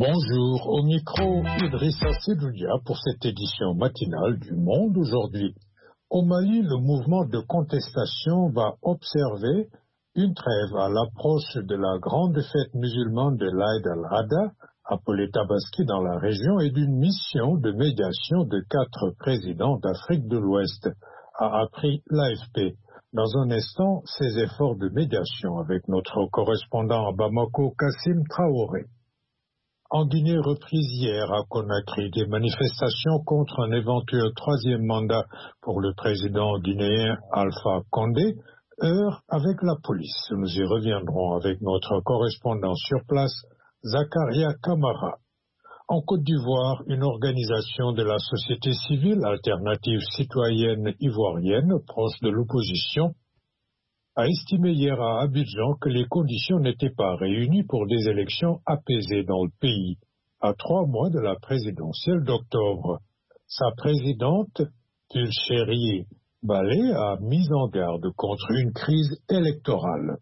Bonjour, au micro Idrissa Sedoudia pour cette édition matinale du Monde aujourd'hui. Au Mali, le mouvement de contestation va observer une trêve à l'approche de la grande fête musulmane de l'Aïd al-Adha, appelée Tabaski dans la région, et d'une mission de médiation de 4 présidents d'Afrique de l'Ouest, a appris l'AFP. Dans un instant, ces efforts de médiation avec notre correspondant à Bamako, Kassim Traoré. En Guinée, reprise hier à Conakry, des manifestations contre un éventuel 3e mandat pour le président guinéen Alpha Condé heurtent avec la police. Nous y reviendrons avec notre correspondant sur place, Zakaria Kamara. En Côte d'Ivoire, une organisation de la société civile, Alternative citoyenne ivoirienne, proche de l'opposition, a estimé hier à Abidjan que les conditions n'étaient pas réunies pour des élections apaisées dans le pays, à 3 mois de la présidentielle d'octobre. Sa présidente, Pulchérie Balé, a mis en garde contre une crise électorale.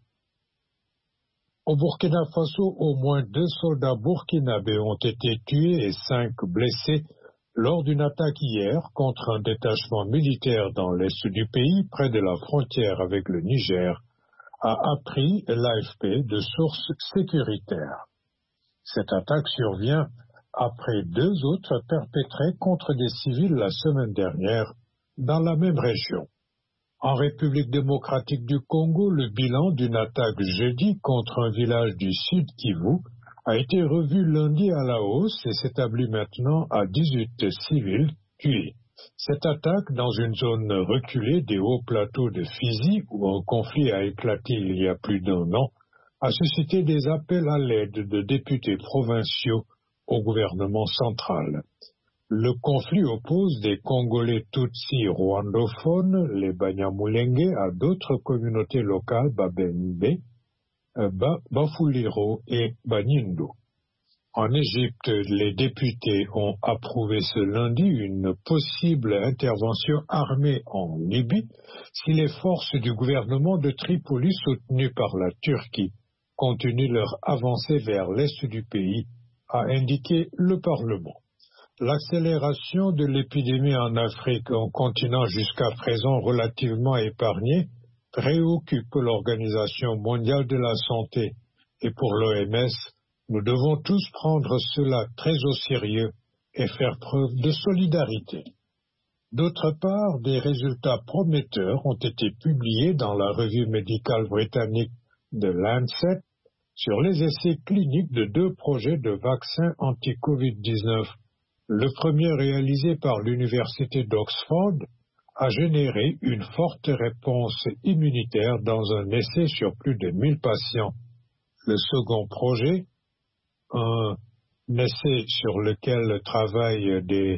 Au Burkina Faso, au moins 2 soldats burkinabés ont été tués et 5 blessés lors d'une attaque hier contre un détachement militaire dans l'est du pays, près de la frontière avec le Niger, a appris l'AFP de sources sécuritaires. Cette attaque survient après 2 autres perpétrées contre des civils la semaine dernière dans la même région. En République démocratique du Congo, le bilan d'une attaque jeudi contre un village du Sud Kivu a été revu lundi à la hausse et s'établit maintenant à 18 civils tués. Cette attaque, dans une zone reculée des hauts plateaux de Fizi, où un conflit a éclaté il y a plus d'1 an, a suscité des appels à l'aide de députés provinciaux au gouvernement central. Le conflit oppose des Congolais Tutsis rwandophones, les Banyamulenge, à d'autres communautés locales, Babembe, Bafuliro et Banindo. En Égypte, les députés ont approuvé ce lundi une possible intervention armée en Libye si les forces du gouvernement de Tripoli soutenues par la Turquie continuent leur avancée vers l'est du pays, a indiqué le Parlement. L'accélération de l'épidémie en Afrique, un continent jusqu'à présent relativement épargné, préoccupe l'Organisation mondiale de la santé et pour l'OMS, nous devons tous prendre cela très au sérieux et faire preuve de solidarité. D'autre part, des résultats prometteurs ont été publiés dans la revue médicale britannique de Lancet sur les essais cliniques de 2 projets de vaccins anti-Covid-19. Le premier, réalisé par l'Université d'Oxford, a généré une forte réponse immunitaire dans un essai sur plus de 1000 patients. Le second projet, un essai sur lequel travaillent des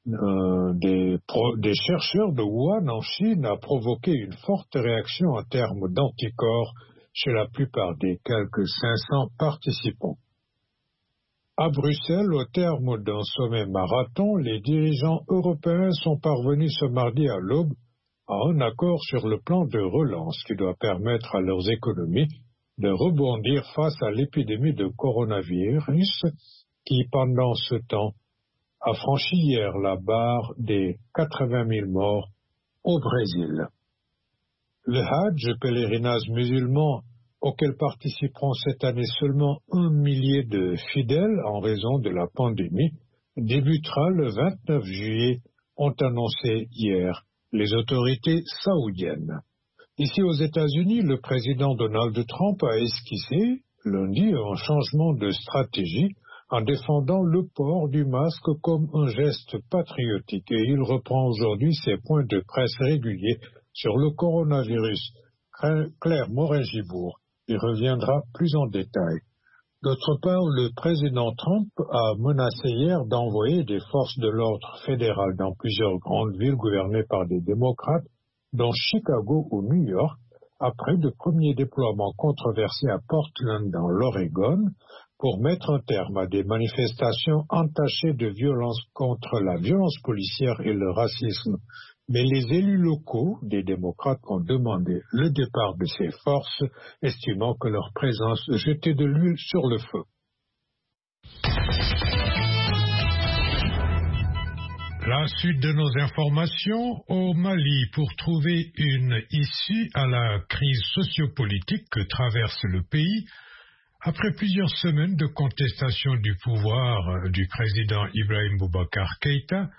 chercheurs de Wuhan en Chine, a provoqué une forte réaction en termes d'anticorps chez la plupart des quelques 500 participants. À Bruxelles, au terme d'un sommet marathon, les dirigeants européens sont parvenus ce mardi à l'aube à un accord sur le plan de relance qui doit permettre à leurs économies de rebondir face à l'épidémie de coronavirus qui, pendant ce temps, a franchi hier la barre des 80 000 morts au Brésil. Le Hajj, pèlerinage musulman auquel participeront cette année seulement 1 millier de fidèles en raison de la pandémie, débutera le 29 juillet, ont annoncé hier les autorités saoudiennes. Ici aux États-Unis, le président Donald Trump a esquissé lundi un changement de stratégie en défendant le port du masque comme un geste patriotique et il reprend aujourd'hui ses points de presse réguliers sur le coronavirus. Claire Morin-Gibourg y reviendra plus en détail. D'autre part, le président Trump a menacé hier d'envoyer des forces de l'ordre fédéral dans plusieurs grandes villes gouvernées par des démocrates, dont Chicago ou New York, après de premiers déploiements controversés à Portland dans l'Oregon, pour mettre un terme à des manifestations entachées de violence contre la violence policière et le racisme. Mais les élus locaux des démocrates ont demandé le départ de ces forces, estimant que leur présence jetait de l'huile sur le feu. La suite de nos informations au Mali pour trouver une issue à la crise sociopolitique que traverse le pays. Après plusieurs semaines de contestation du pouvoir du président Ibrahim Boubacar Keïta,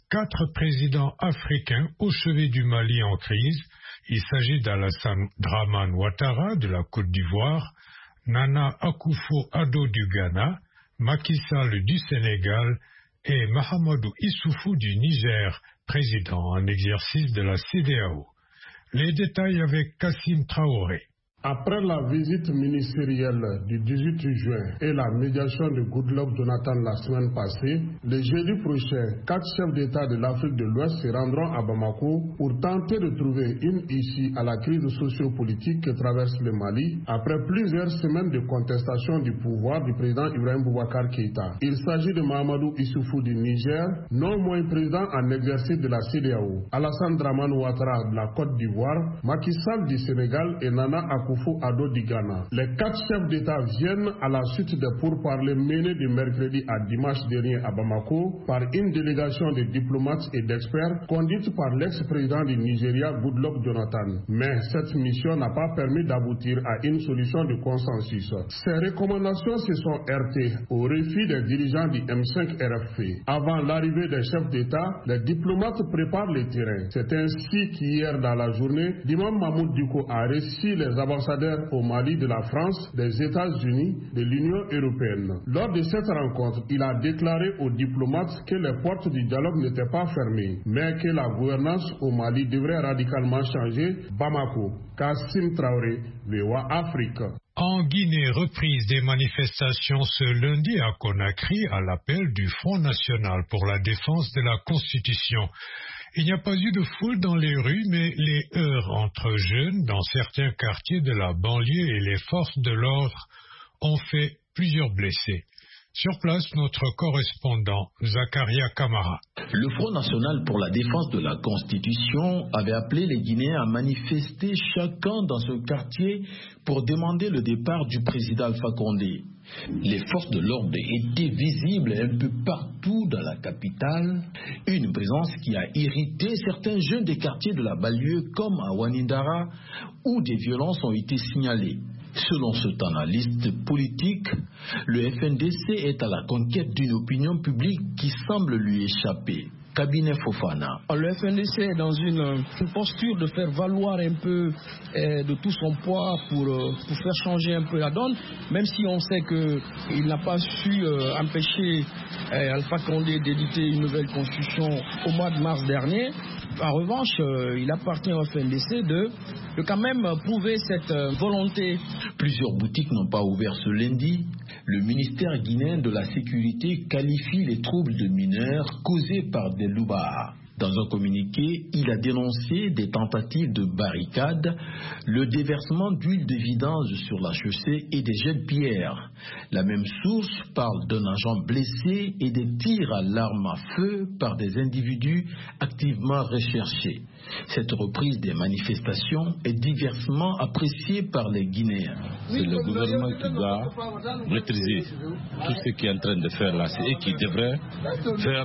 4 présidents africains au chevet du Mali en crise. Il s'agit d'Alassane Dramane Ouattara de la Côte d'Ivoire, Nana Akufo-Addo du Ghana, Macky Sall du Sénégal et Mahamadou Issoufou du Niger, président en exercice de la CEDEAO. Les détails avec Kassim Traoré. Après la visite ministérielle du 18 juin et la médiation de Goodluck Jonathan la semaine passée, le jeudi prochain, 4 chefs d'État de l'Afrique de l'Ouest se rendront à Bamako pour tenter de trouver une issue à la crise sociopolitique que traverse le Mali après plusieurs semaines de contestation du pouvoir du président Ibrahim Boubacar Keïta. Il s'agit de Mahamadou Issoufou du Niger, non moins président en exercice de la CEDEAO, Alassane Dramane Ouattara de la Côte d'Ivoire, Macky Sall du Sénégal et Nana Akufo-Addo du Ghana. Les 4 chefs d'État viennent à la suite des pourparlers menés de mercredi à dimanche dernier à Bamako par une délégation de diplomates et d'experts conduite par l'ex-président du Nigeria Goodluck Jonathan. Mais cette mission n'a pas permis d'aboutir à une solution de consensus. Ces recommandations se sont heurtées au refus des dirigeants du M5 RFP. Avant l'arrivée des chefs d'État, les diplomates préparent le terrain. C'est ainsi qu'hier dans la journée, l'imam Mahmoud Dicko a reçu les ambassadeurs au Mali de la France, des États-Unis, de l'Union européenne. Lors de cette rencontre, il a déclaré aux diplomates que les portes du dialogue n'étaient pas fermées, mais que la gouvernance au Mali devrait radicalement changer. Bamako, Kassim Traoré, VOA Afrique. En Guinée, reprise des manifestations ce lundi à Conakry à l'appel du Front national pour la défense de la Constitution. Il n'y a pas eu de foule dans les rues, mais les heurts entre jeunes dans certains quartiers de la banlieue et les forces de l'ordre ont fait plusieurs blessés. Sur place, notre correspondant, Zakaria Kamara. Le Front national pour la défense de la Constitution avait appelé les Guinéens à manifester chacun dans ce quartier pour demander le départ du président Alpha Condé. Les forces de l'ordre étaient visibles un peu partout dans la capitale, une présence qui a irrité certains jeunes des quartiers de la banlieue comme à Wanindara, où des violences ont été signalées. Selon cet analyste politique, le FNDC est à la conquête d'une opinion publique qui semble lui échapper. Cabinet Fofana. Le FNDC est dans une posture de faire valoir un peu de tout son poids pour faire changer un peu la donne, même si on sait qu'il n'a pas su empêcher Alpha Condé d'éditer une nouvelle constitution au mois de mars dernier. En revanche, il appartient au FNDC de quand même prouver cette volonté. Plusieurs boutiques n'ont pas ouvert ce lundi. Le ministère guinéen de la Sécurité qualifie les troubles de mineurs causés par des loupards. Dans un communiqué, il a dénoncé des tentatives de barricade, le déversement d'huile de vidange sur la chaussée et des jets de pierre. La même source parle d'un agent blessé et des tirs à l'arme à feu par des individus activement recherchés. Cette reprise des manifestations est diversement appréciée par les Guinéens. C'est le gouvernement qui doit maîtriser tout ce qu'il est en train de faire là. C'est eux qui devraient faire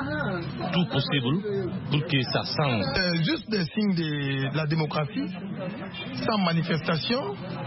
tout possible pour que ça sente. Juste des signes de la démocratie, sans manifestation,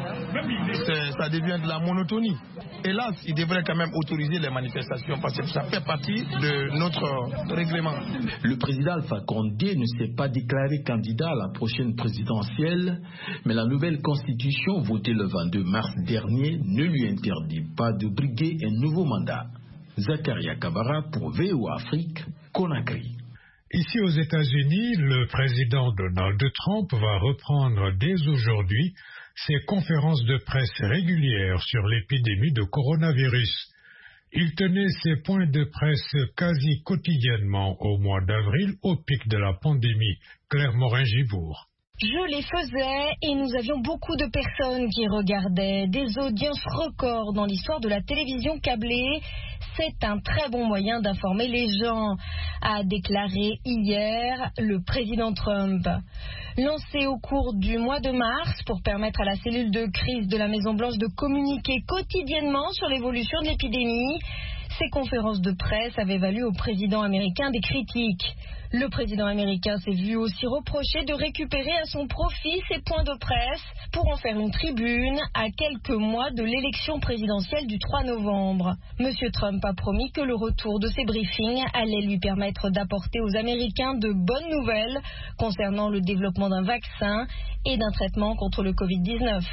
ça devient de la monotonie. Hélas, il devrait quand même autoriser les manifestations parce que ça fait partie de notre règlement. Le président Alpha Condé ne s'est pas déclaré candidat à la prochaine présidentielle, mais la nouvelle constitution votée le 22 mars dernier ne lui interdit pas de briguer un nouveau mandat. Zakaria Kabara pour VOA Afrique, Conakry. Ici aux États-Unis, le président Donald Trump va reprendre dès aujourd'hui ses conférences de presse régulières sur l'épidémie de coronavirus. Il tenait ses points de presse quasi quotidiennement au mois d'avril au pic de la pandémie. Claire Morin-Gibourg. Je les faisais et nous avions beaucoup de personnes qui regardaient, des audiences records dans l'histoire de la télévision câblée. C'est un très bon moyen d'informer les gens, a déclaré hier le président Trump. Lancé au cours du mois de mars pour permettre à la cellule de crise de la Maison-Blanche de communiquer quotidiennement sur l'évolution de l'épidémie, Ces conférences de presse avaient valu au président américain des critiques. Le président américain s'est vu aussi reprocher de récupérer à son profit ses points de presse pour en faire une tribune à quelques mois de l'élection présidentielle du 3 novembre. Monsieur Trump a promis que le retour de ces briefings allait lui permettre d'apporter aux Américains de bonnes nouvelles concernant le développement d'un vaccin et d'un traitement contre le Covid-19.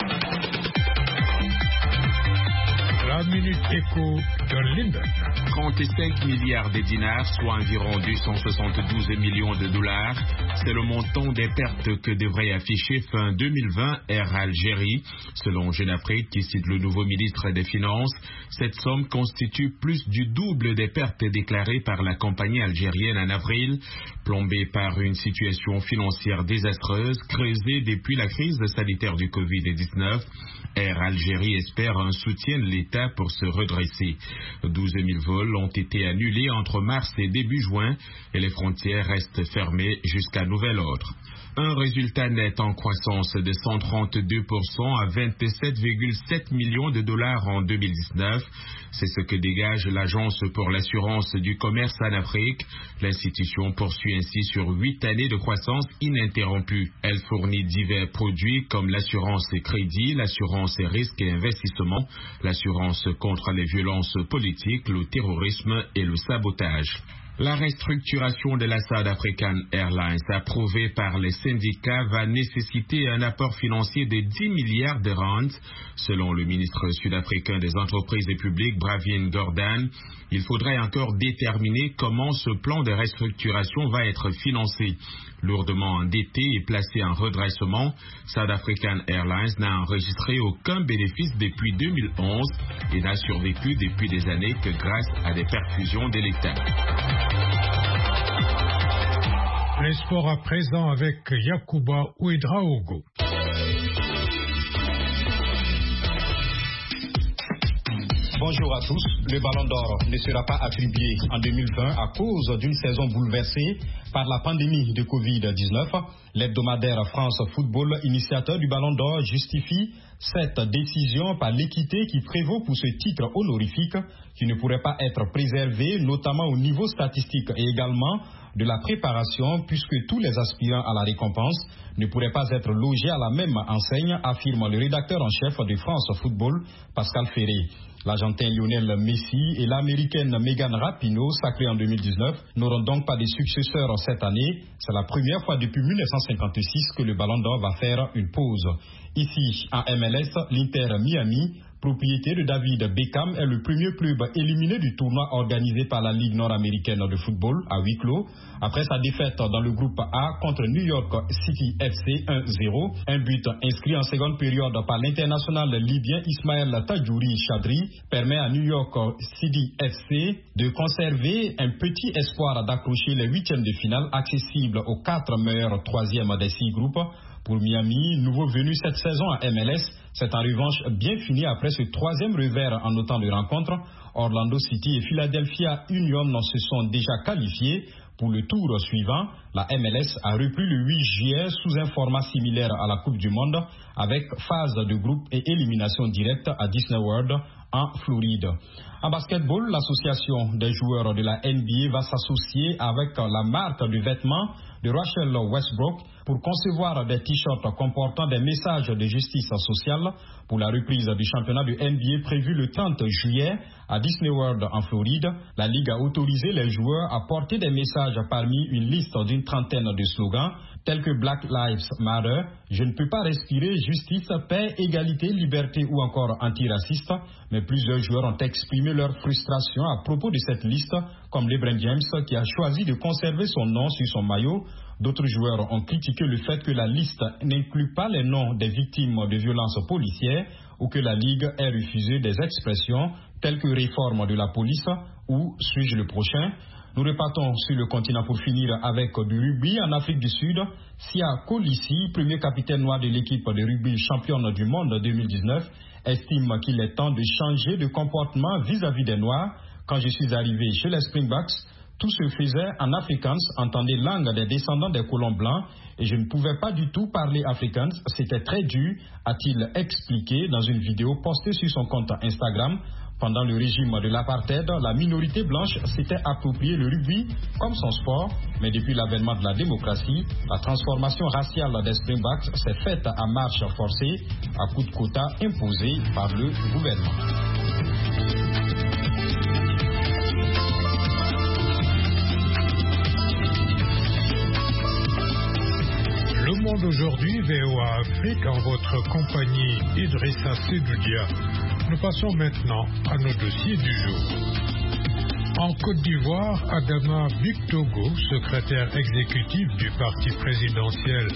La Minute Éco de Linden. 35 milliards de dinars, soit environ 272 millions de dollars. C'est le montant des pertes que devrait afficher fin 2020 Air Algérie. Selon Jeune Afrique, qui cite le nouveau ministre des Finances, cette somme constitue plus du double des pertes déclarées par la compagnie algérienne en avril, plombée par une situation financière désastreuse creusée depuis la crise sanitaire du Covid-19. Air Algérie espère un soutien de l'État pour se redresser. 12 000 vols ont été annulés entre mars et début juin et les frontières restent fermées jusqu'à nouvel ordre. Un résultat net en croissance de 132% à 27,7 millions de dollars en 2019. C'est ce que dégage l'Agence pour l'assurance du commerce en Afrique. L'institution poursuit ainsi sur 8 années de croissance ininterrompue. Elle fournit divers produits comme l'assurance et crédit, l'assurance et risque et investissement, l'assurance contre les violences politiques, le terrorisme et le sabotage. La restructuration de la South African Airlines, approuvée par les syndicats, va nécessiter un apport financier de 10 milliards de rands. Selon le ministre sud-africain des entreprises et publiques, Bravin Gordhan, il faudrait encore déterminer comment ce plan de restructuration va être financé. Lourdement endetté et placé en redressement, South African Airlines n'a enregistré aucun bénéfice depuis 2011 et n'a survécu depuis des années que grâce à des perfusions de l'État. Les sports à présent avec Yacouba Ouedraogo. Bonjour à tous. Le Ballon d'Or ne sera pas attribué en 2020 à cause d'une saison bouleversée par la pandémie de Covid-19. L'hebdomadaire France Football, initiateur du Ballon d'Or, justifie cette décision par l'équité qui prévaut pour ce titre honorifique qui ne pourrait pas être préservé, notamment au niveau statistique et également de la préparation, puisque tous les aspirants à la récompense ne pourraient pas être logés à la même enseigne, affirme le rédacteur en chef de France Football, Pascal Ferré. L'Argentin Lionel Messi et l'Américaine Megan Rapinoe, sacrés en 2019, n'auront donc pas de successeurs cette année. C'est la première fois depuis 1956 que le Ballon d'Or va faire une pause. Ici, en MLS, l'Inter Miami, propriété de David Beckham, est le premier club éliminé du tournoi organisé par la Ligue nord-américaine de football à huis clos, après sa défaite dans le groupe A contre New York City FC 1-0. Un but inscrit en seconde période par l'international libyen Ismaël Tadjouri Chadri permet à New York City FC de conserver un petit espoir d'accrocher les huitièmes de finale accessibles aux 4 meilleurs troisièmes des 6 groupes. Pour Miami, nouveau venu cette saison à MLS, c'est en revanche bien fini après ce troisième revers en autant de rencontres. Orlando City et Philadelphia Union se sont déjà qualifiés pour le tour suivant. La MLS a repris le 8 juillet sous un format similaire à la Coupe du Monde avec phase de groupe et élimination directe à Disney World en Floride. En basketball, l'association des joueurs de la NBA va s'associer avec la marque de vêtements de Russell Westbrook pour concevoir des t-shirts comportant des messages de justice sociale pour la reprise du championnat de NBA prévu le 30 juillet à Disney World en Floride. La Ligue a autorisé les joueurs à porter des messages parmi une liste d'une trentaine de slogans tels que Black Lives Matter, je ne peux pas respirer, justice, paix, égalité, liberté ou encore antiraciste. Mais plusieurs joueurs ont exprimé leur frustration à propos de cette liste, comme LeBron James qui a choisi de conserver son nom sur son maillot. D'autres joueurs ont critiqué le fait que la liste n'inclut pas les noms des victimes de violences policières ou que la Ligue ait refusé des expressions telles que réforme de la police ou suis-je le prochain. Nous repartons sur le continent pour finir avec du rugby en Afrique du Sud. Sia Kolisi, premier capitaine noir de l'équipe de rugby championne du monde 2019, estime qu'il est temps de changer de comportement vis-à-vis des Noirs. Quand je suis arrivé chez les Springboks, tout se faisait en Afrikaans, entendez langue des descendants des colons blancs, et je ne pouvais pas du tout parler Afrikaans. C'était très dur, a-t-il expliqué dans une vidéo postée sur son compte Instagram. Pendant le régime de l'apartheid, la minorité blanche s'était approprié le rugby comme son sport, mais depuis l'avènement de la démocratie, la transformation raciale des Springboks s'est faite à marche forcée, à coups de quotas imposés par le gouvernement. Le Monde aujourd'hui, VOA Afrique, en votre compagnie Idrissa Sedoudia. Nous passons maintenant à nos dossiers du jour. En Côte d'Ivoire, Adama Bictogo, secrétaire exécutif du parti présidentiel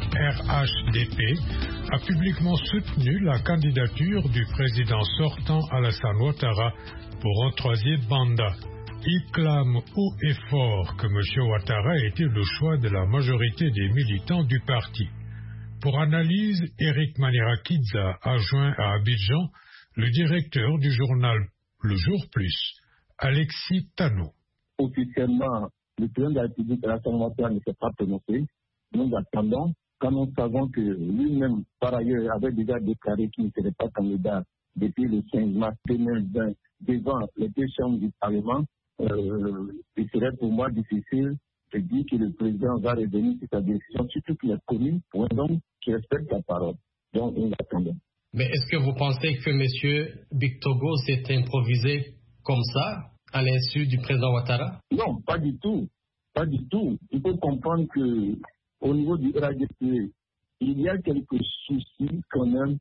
RHDP, a publiquement soutenu la candidature du président sortant Alassane Ouattara pour un troisième mandat. Il clame haut et fort que M. Ouattara a été le choix de la majorité des militants du parti. Pour analyse, Eric Manirakidza a joint à Abidjan le directeur du journal Le Jour Plus, Alexis Tano. Officiellement, le président de la République, Alassane Ouattara, ne s'est pas prononcé. Nous attendons, quand nous savons que lui-même, par ailleurs, avait déjà déclaré qu'il ne serait pas candidat depuis le 15 mars 2020 devant les deux chambres du Parlement. Il serait pour moi difficile de dire que le président va revenir sur sa décision, surtout qu'il est connu pour un homme qui respecte sa parole. Donc, nous attendons. Mais est-ce que vous pensez que M. Bictogo s'est improvisé comme ça, à l'insu du président Ouattara? Non, pas du tout. Pas du tout. Il faut comprendre qu'au niveau du RHDP, il y a quelques soucis quand même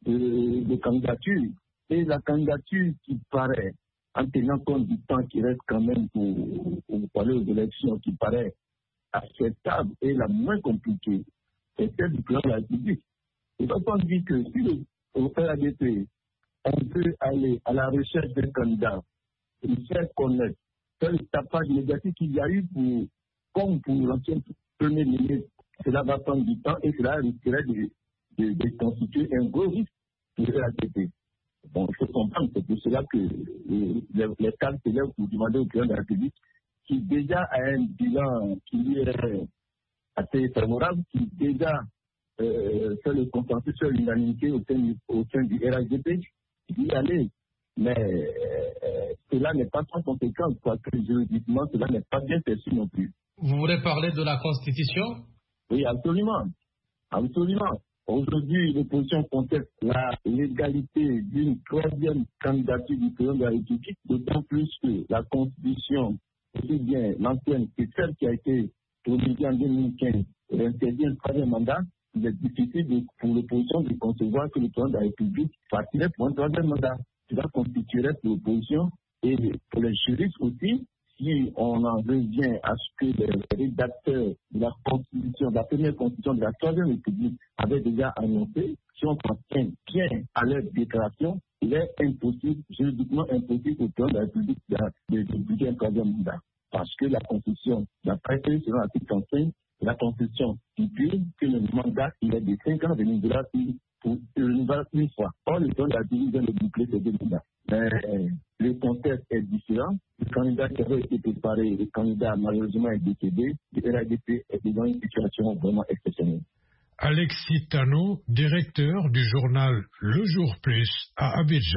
de candidature. Et la candidature qui paraît, en tenant compte du temps qui reste quand même pour parler aux élections, qui paraît acceptable et la moins compliquée, c'est celle du président de la République. Il faut pas dire que si au RHDP, on peut aller à la recherche d'un candidat, le faire connaître, faire le tapage médiatique qu'il y a eu comme pour l'ancien premier ministre, cela va prendre du temps et cela risquerait de constituer un gros risque pour le RHDP. Bon, il faut comprendre, c'est pour cela que les cadres s'élèvent pour demander au président de la République, qui déjà a un bilan qui lui est assez favorable, qui déjà fait le consensus sur l'unanimité au sein du RHDP, d'y aller. Mais cela n'est pas sans conséquence, parce que juridiquement, cela n'est pas bien perçu non plus. Vous voulez parler de la Constitution? Oui, absolument. Absolument. Aujourd'hui, l'opposition conteste la légalité d'une troisième candidature du président de la République, d'autant plus que la Constitution, aussi bien l'ancienne que celle qui a été promulguée en 2015, interdit un troisième mandat. Il est difficile pour l'opposition de concevoir que le président de la République partirait pour un troisième mandat. Cela constituerait pour l'opposition et pour les juristes aussi, si on en revient à ce que les rédacteurs de la Constitution, de la première Constitution de la Troisième République avaient déjà annoncé, si on s'en tient bien à leur déclaration, il est impossible, juridiquement impossible au président de la République de un troisième mandat. Parce que la Constitution, d'après selon l'article 35, la Constitution stipule que le mandat, il est de 5 ans renouvelable pour une fois. Or, le président de la République vient de boucler ces deux mandats. Mais le contexte est différent. Le candidat qui avait été préparé, le candidat malheureusement est décédé. Le RHDP est dans une situation vraiment exceptionnelle. Alexis Tano, directeur du journal Le Jour Plus à Abidjan.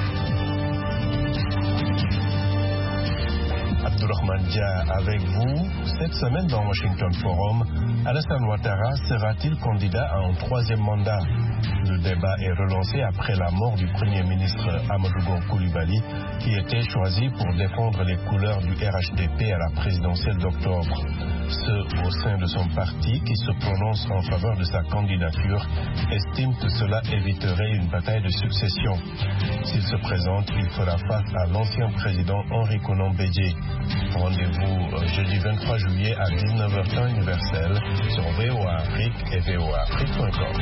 Abdourahmane Dia avec vous. Cette semaine dans Washington Forum, Alassane Ouattara sera-t-il candidat à un troisième mandat? Le débat est relancé après la mort du Premier ministre Amadou Gon Coulibaly, qui était choisi pour défendre les couleurs du RHDP à la présidentielle d'octobre. Ceux au sein de son parti qui se prononcent en faveur de sa candidature estiment que cela éviterait une bataille de succession. S'il se présente, il fera face à l'ancien président Henri Konan Bédié. Rendez-vous jeudi 23 juillet à 19h temps universel sur VOA Afrique et voaafrique.com.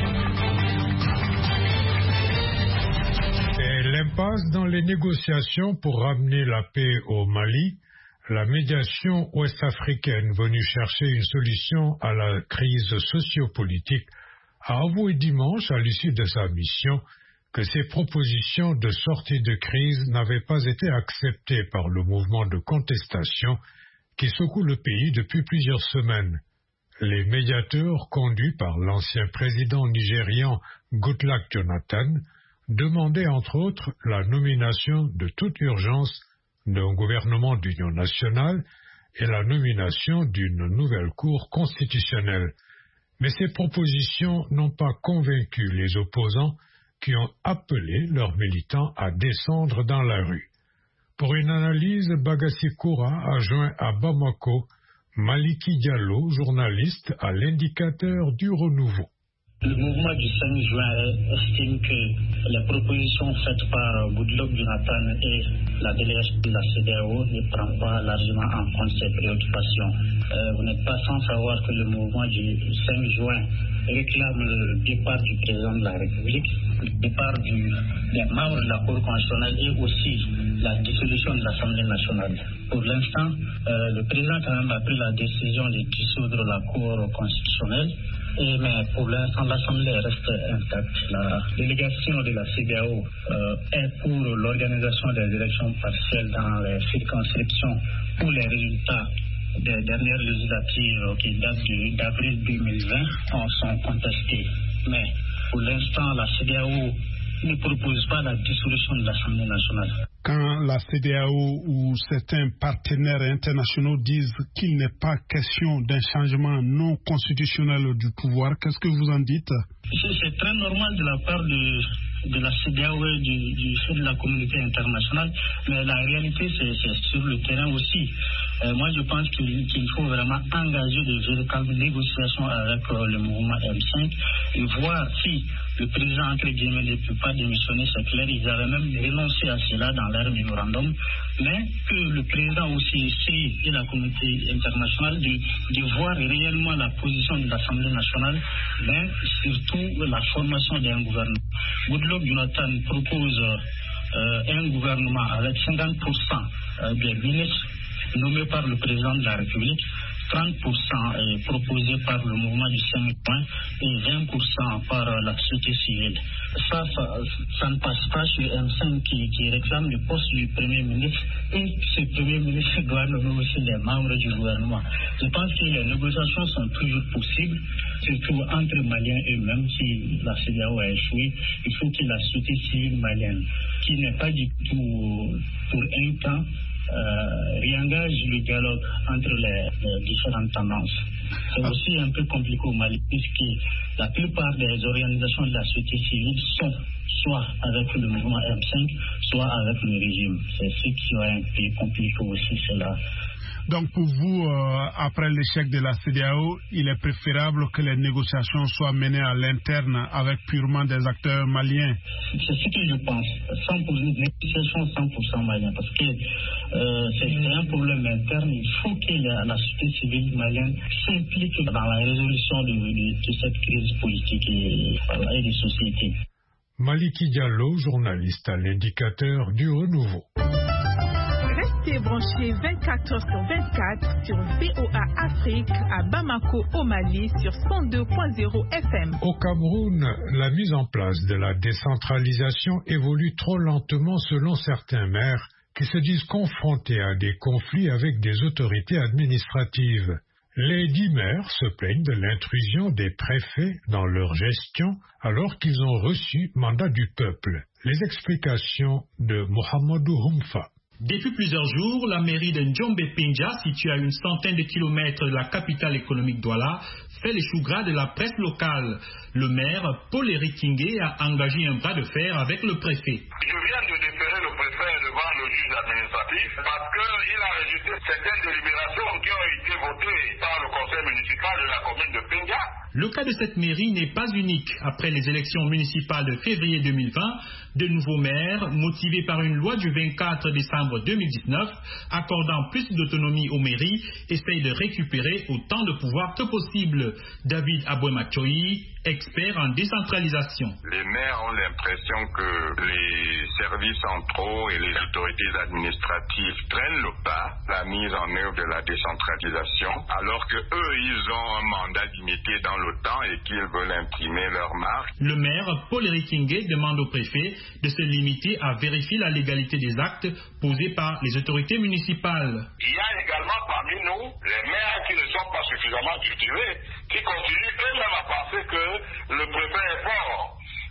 Et l'impasse dans les négociations pour ramener la paix au Mali, la médiation ouest-africaine venue chercher une solution à la crise sociopolitique a avoué dimanche à l'issue de sa mission que ces propositions de sortie de crise n'avaient pas été acceptées par le mouvement de contestation qui secoue le pays depuis plusieurs semaines. Les médiateurs conduits par l'ancien président nigérian Goodluck Jonathan demandait entre autres la nomination de toute urgence d'un gouvernement d'union nationale et la nomination d'une nouvelle Cour constitutionnelle. Mais ces propositions n'ont pas convaincu les opposants qui ont appelé leurs militants à descendre dans la rue. Pour une analyse, Bagassi Koura a joint à Bamako Maliki Diallo, journaliste à l'Indicateur du Renouveau. Le mouvement du 5 juin estime que les propositions faites par Goodluck Jonathan et la délégation de la CEDEAO ne prennent pas largement en compte ces préoccupations. Vous n'êtes pas sans savoir que le mouvement du 5 juin réclame le départ du président de la République, le départ des membres de la Cour constitutionnelle et aussi la dissolution de l'Assemblée nationale. Pour l'instant, le président quand même a pris la décision de dissoudre la Cour constitutionnelle. Mais pour l'instant, l'Assemblée reste intacte. La délégation de la CEDEAO est pour l'organisation des élections partielles dans les circonscriptions où les résultats des dernières législatives qui datent d'avril 2020 sont contestés. Mais pour l'instant, la CEDEAO ne propose pas la dissolution de l'Assemblée nationale. Quand la CEDEAO ou certains partenaires internationaux disent qu'il n'est pas question d'un changement non constitutionnel du pouvoir, qu'est-ce que vous en dites? C'est très normal de la part de la CEDEAO et du fait de la communauté internationale, mais la réalité c'est sur le terrain aussi. Moi je pense qu'il faut vraiment engager de véritables négociations avec le mouvement M5 et voir si le président entre guillemets ne peut pas démissionner, c'est clair, ils avaient même renoncé à cela dans leur mémorandum, mais que le président aussi essaie et la communauté internationale de voir réellement la position de l'Assemblée nationale, mais surtout la formation d'un gouvernement. Goodluck Jonathan propose un gouvernement avec 50% des ministres nommés par le président de la République, 30% est proposé par le mouvement du 5 juin et 20% par la société civile. Ça ne passe pas chez M5 qui réclame le poste du Premier ministre et ce Premier ministre doit nommer aussi les membres du gouvernement. Je pense que les négociations sont toujours possibles, surtout entre Maliens eux-mêmes. Si la CEDEAO a échoué, il faut que la société civile malienne, qui n'est pas du tout pour un temps, réengage le dialogue entre les différentes tendances. C'est aussi un peu compliqué au Mali puisque la plupart des organisations de la société civile sont soit avec le mouvement M5, soit avec le régime. C'est ce qui va un peu compliquer aussi cela. Donc pour vous, après l'échec de la CEDEAO, il est préférable que les négociations soient menées à l'interne avec purement des acteurs maliens. C'est ce que je pense. 100% négociation 100% malien. Parce que c'est un problème interne. Il faut que la société civile malienne s'implique dans la résolution de cette crise politique et de société. Maliki Diallo, journaliste à l'Indicateur du Renouveau. Restez branchés 24 heures sur 24 sur VOA Afrique à Bamako au Mali sur 102.0 FM. Au Cameroun, la mise en place de la décentralisation évolue trop lentement selon certains maires qui se disent confrontés à des conflits avec des autorités administratives. Les 10 maires se plaignent de l'intrusion des préfets dans leur gestion alors qu'ils ont reçu mandat du peuple. Les explications de Mohamedou Humfa. Depuis plusieurs jours, la mairie de Njombe-Pinja, située à une centaine de kilomètres de la capitale économique Douala, fait les choux gras de la presse locale. Le maire, Paul-Éric Kingé, a engagé un bras de fer avec le préfet. Je viens de déférer le préfet devant le juge administratif parce qu'il a rejeté certaines délibérations qui ont été votées par le conseil municipal de la commune de Pinja. Le cas de cette mairie n'est pas unique. Après les élections municipales de février 2020, de nouveaux maires, motivés par une loi du 24 décembre 2019, accordant plus d'autonomie aux mairies, essayent de récupérer autant de pouvoir que possible. David Abouemachoui, expert en décentralisation. Les maires ont l'impression que les services centraux et les autorités administratives traînent le pas, la mise en œuvre de la décentralisation, alors que eux, ils ont un mandat limité dans le temps et qu'ils veulent imprimer leur marque. Le maire, Paul-Éric Kingé, demande au préfet de se limiter à vérifier la légalité des actes posés par les autorités municipales. Il y a également parmi nous les maires qui ne sont pas suffisamment cultivés, qui continuent eux-mêmes à penser que le préfet est fort.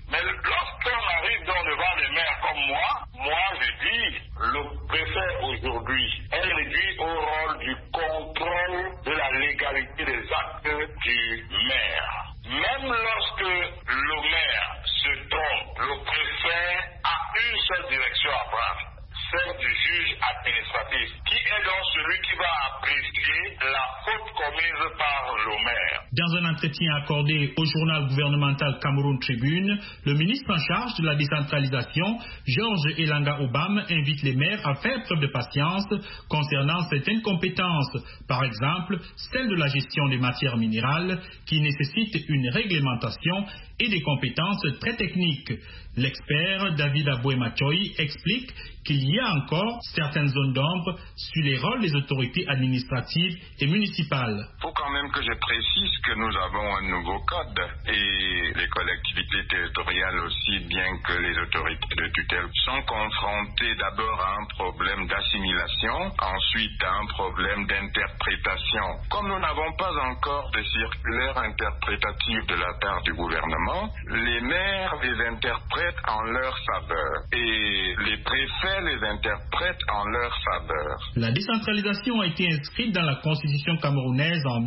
Mais lorsqu'on arrive devant les maires comme moi je dis, le préfet aujourd'hui est réduit au rôle du contrôle de la légalité des actes du maire. Même lorsque le maire se trompe, le préfet a une seule direction à prendre, celle du juge administratif, qui est donc celui qui va apprécier la faute commise par le maire. Dans un entretien accordé au journal gouvernemental Cameroun Tribune, le ministre en charge de la décentralisation, Georges Elanga Obam, invite les maires à faire preuve de patience concernant certaines compétences, par exemple celle de la gestion des matières minérales, qui nécessite une réglementation et des compétences très techniques. L'expert David Aboué-Machoy explique qu'il y a encore certaines zones d'ombre sur les rôles des autorités administratives et municipales. Il faut quand même que je précise que nous avons un nouveau code et les collectivités territoriales aussi, bien que les autorités de tutelle, sont confrontées d'abord à un problème d'assimilation, ensuite à un problème d'interprétation. Comme nous n'avons pas encore de circulaire interprétative de la part du gouvernement, les maires les interprètent en leur faveur et les préfets les interprètent en leur faveur. La décentralisation a été inscrite dans la Constitution camerounaise en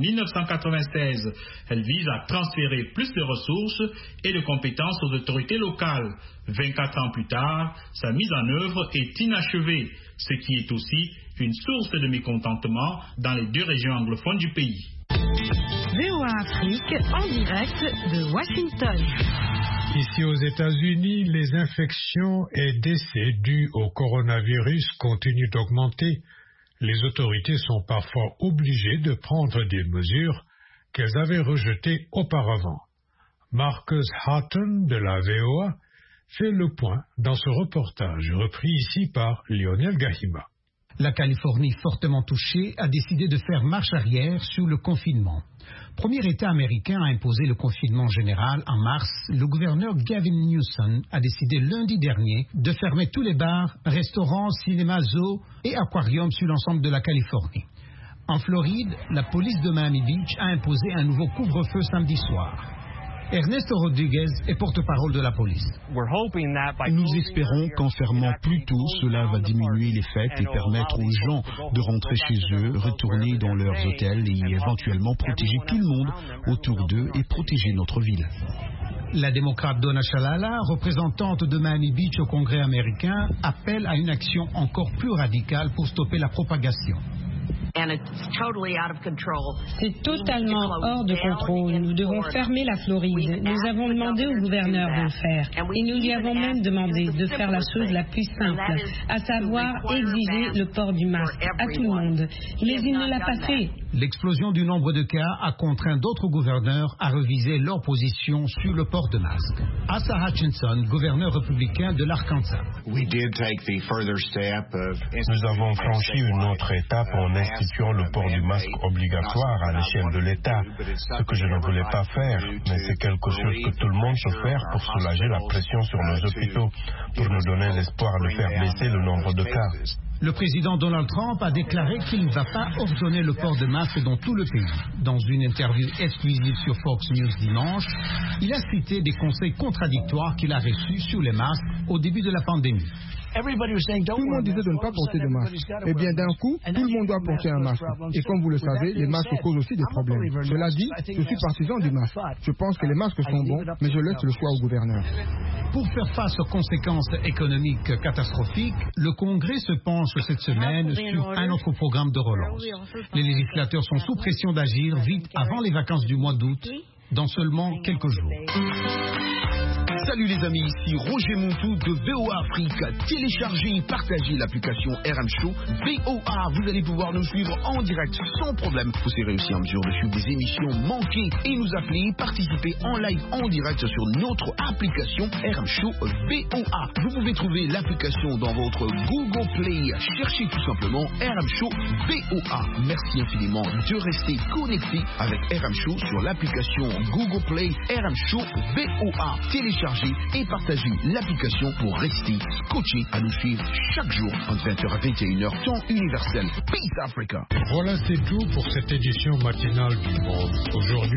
1996. Elle vise à transférer plus de ressources et de compétences aux autorités locales. 24 ans plus tard, sa mise en œuvre est inachevée, ce qui est aussi une source de mécontentement dans les deux régions anglophones du pays. VOA Afrique en direct de Washington. Ici aux États-Unis, les infections et décès dus au coronavirus continuent d'augmenter. Les autorités sont parfois obligées de prendre des mesures qu'elles avaient rejetées auparavant. Marcus Hatton de la VOA fait le point dans ce reportage repris ici par Lionel Gahima. La Californie, fortement touchée, a décidé de faire marche arrière sur le confinement. Premier État américain à imposer le confinement général en mars, le gouverneur Gavin Newsom a décidé lundi dernier de fermer tous les bars, restaurants, cinémas, zoos et aquariums sur l'ensemble de la Californie. En Floride, la police de Miami Beach a imposé un nouveau couvre-feu samedi soir. Ernesto Rodriguez est porte-parole de la police. Nous espérons qu'en fermant plus tôt, cela va diminuer les fêtes et permettre aux gens de rentrer chez eux, retourner dans leurs hôtels et éventuellement protéger tout le monde autour d'eux et protéger notre ville. La démocrate Donna Shalala, représentante de Miami Beach au Congrès américain, appelle à une action encore plus radicale pour stopper la propagation. C'est totalement hors de contrôle. Nous devons fermer la Floride. Nous avons demandé au gouverneur de le faire. Et nous lui avons même demandé de faire la chose la plus simple, à savoir exiger le port du masque à tout le monde. Mais il ne l'a pas fait. L'explosion du nombre de cas a contraint d'autres gouverneurs à reviser leur position sur le port de masque. Asa Hutchinson, gouverneur républicain de l'Arkansas. Nous avons franchi une autre étape en instituant le port du masque obligatoire à l'échelle de l'État, ce que je ne voulais pas faire, mais c'est quelque chose que tout le monde peut faire pour soulager la pression sur nos hôpitaux, pour nous donner l'espoir de faire baisser le nombre de cas. Le président Donald Trump a déclaré qu'il ne va pas ordonner le port de masque dans tout le pays. Dans une interview exclusive sur Fox News dimanche, il a cité des conseils contradictoires qu'il a reçus sur les masques au début de la pandémie. Tout le monde disait de ne pas porter de masque. Eh bien, d'un coup, tout le monde doit porter un masque. Et comme vous le savez, les masques causent aussi des problèmes. Cela dit, je suis partisan du masque. Je pense que les masques sont bons, mais je laisse le choix au gouverneur. Pour faire face aux conséquences économiques catastrophiques, le Congrès se penche cette semaine sur un autre programme de relance. Les législateurs sont sous pression d'agir vite avant les vacances du mois d'août, dans seulement quelques jours. Salut les amis, ici Roger Montou de VOA Afrique. Téléchargez et partagez l'application RM Show VOA. Vous allez pouvoir nous suivre en direct sans problème. Vous serez aussi en mesure de suivre des émissions manquées et nous appeler, participer en live en direct sur notre application RM Show VOA. Vous pouvez trouver l'application dans votre Google Play. Cherchez tout simplement RM Show VOA. Merci infiniment de rester connecté avec RM Show sur l'application Google Play RM Show VOA. Téléchargez et partagez l'application pour rester scotché à nous suivre chaque jour entre 20h à 21h, temps universel. Peace Africa. Voilà, c'est tout pour cette édition matinale du Monde. Aujourd'hui,